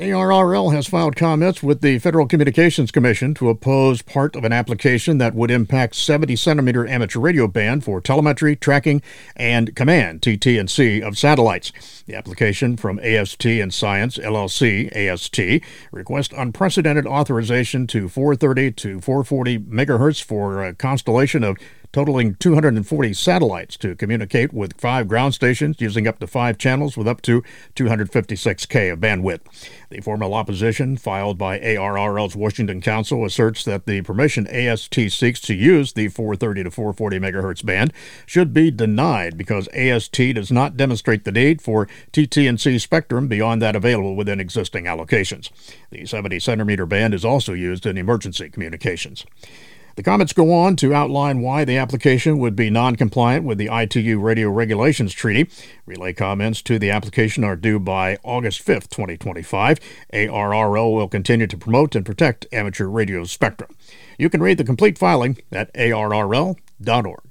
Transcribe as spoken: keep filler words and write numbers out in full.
A R R L has filed comments with the Federal Communications Commission to oppose part of an application that would impact seventy centimeter amateur radio band for telemetry, tracking, and command T T and C of satellites. The application from A S T and Science, L L C, A S T, requests unprecedented authorization to four thirty to four forty megahertz for a constellation of totaling two hundred forty satellites to communicate with five ground stations using up to five channels with up to two hundred fifty-six K of bandwidth. The formal opposition filed by A R R L's Washington Council asserts that the permission A S T seeks to use the four thirty to four forty megahertz band should be denied because A S T does not demonstrate the need for T T and C spectrum beyond that available within existing allocations. The seventy centimeter band is also used in emergency communications. The comments go on to outline why the application would be non-compliant with the I T U Radio Regulations Treaty. Relay comments to the application are due by August fifth, twenty twenty-five. A R R L will continue to promote and protect amateur radio spectrum. You can read the complete filing at A R R L dot org.